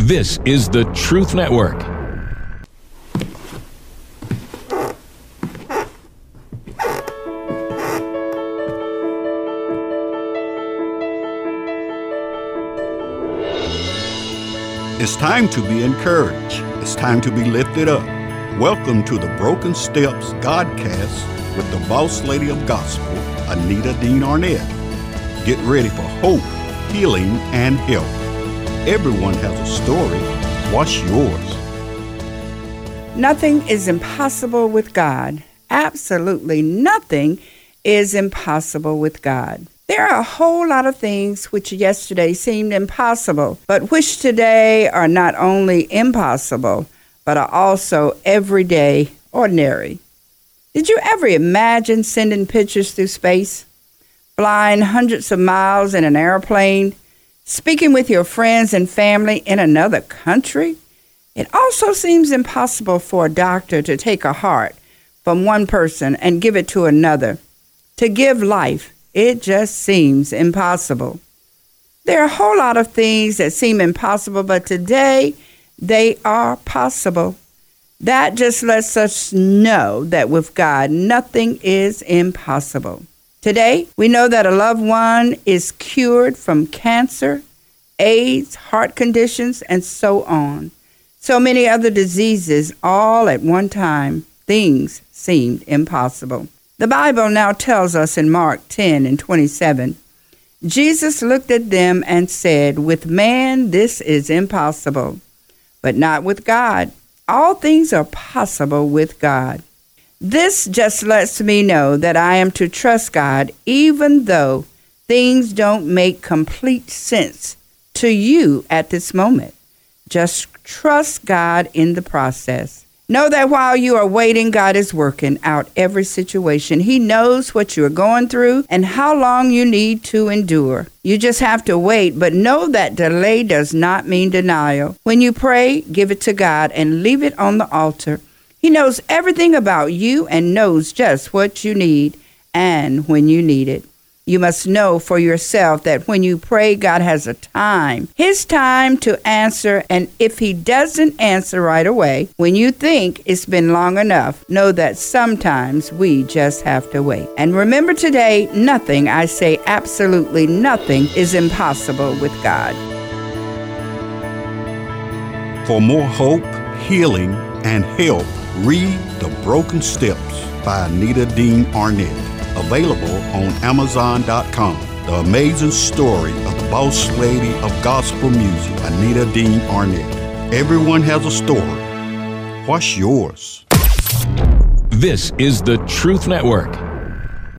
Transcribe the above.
This is the Truth Network. It's time to be encouraged. It's time to be lifted up. Welcome to the Broken Steps Godcast with the boss lady of gospel, Anita Dean Arnett. Get ready for hope, healing, and help. Everyone has a story. What's yours? Nothing is impossible with God. Absolutely nothing is impossible with God. There are a whole lot of things which yesterday seemed impossible, but which today are not only impossible, but are also everyday ordinary. Did you ever imagine sending pictures through space, flying hundreds of miles in an airplane, speaking with your friends and family in another country? It also seems impossible for a doctor to take a heart from one person and give it to another. To give life, it just seems impossible. There are a whole lot of things that seem impossible, but today they are possible. That just lets us know that with God, nothing is impossible. Today, we know that a loved one is cured from cancer, AIDS, heart conditions, and so on. So many other diseases all at one time. Things seemed impossible. The Bible now tells us in Mark 10:27, Jesus looked at them and said, "With man this is impossible, but not with God. All things are possible with God." This just lets me know that I am to trust God even though things don't make complete sense to you at this moment. Just trust God in the process. Know that while you are waiting, God is working out every situation. He knows what you're going through and how long you need to endure. You just have to wait, but know that delay does not mean denial. When you pray, give it to God and leave it on the altar. He knows everything about you and knows just what you need and when you need it. You must know for yourself that when you pray, God has a time, His time to answer. And if He doesn't answer right away, when you think it's been long enough, know that sometimes we just have to wait. And remember today, nothing, I say absolutely nothing, is impossible with God. For more hope, healing, and help, read The Broken Steps by Anita Dean Arnett. Available on Amazon.com. The amazing story of the boss lady of gospel music, Anita Dean Arnett. Everyone has a story. What's yours? This is the Truth Network.